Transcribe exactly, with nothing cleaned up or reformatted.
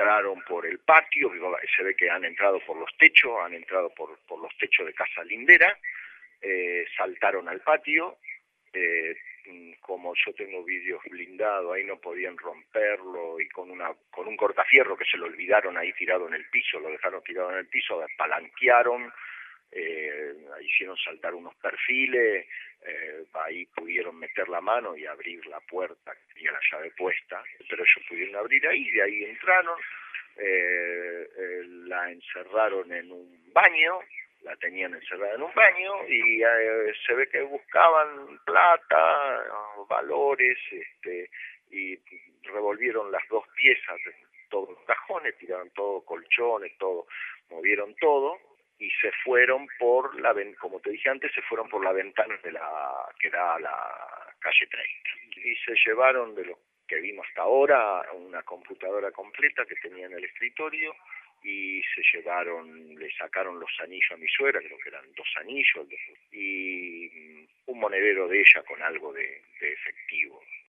entraron por el patio, se ve que han entrado por los techos, han entrado por, por los techos de casa lindera, eh, saltaron al patio, eh, como yo tengo vidrios blindados, ahí no podían romperlo, y con una con un cortafierro que se lo olvidaron ahí tirado en el piso, lo dejaron tirado en el piso, palanquearon, eh, hicieron saltar unos perfiles, eh, ahí pudieron meter la mano y abrir la puerta, que tenía la llave puesta, pero ellos pudieron abrir ahí, de ahí entraron, eh, eh, la encerraron en un baño, la tenían encerrada en un baño y eh, se ve que buscaban plata, valores, este, y revolvieron las dos piezas, todos los cajones, tiraron todo, colchones, todo, movieron todo y se fueron por la, como te dije antes, se fueron por la ventana de la que da a la calle treinta. Y se llevaron, de lo que vimos hasta ahora, una computadora completa que tenía en el escritorio, y se llevaron, le sacaron los anillos a mi suegra, creo que eran dos anillos, y un monedero de ella con algo de, de efectivo.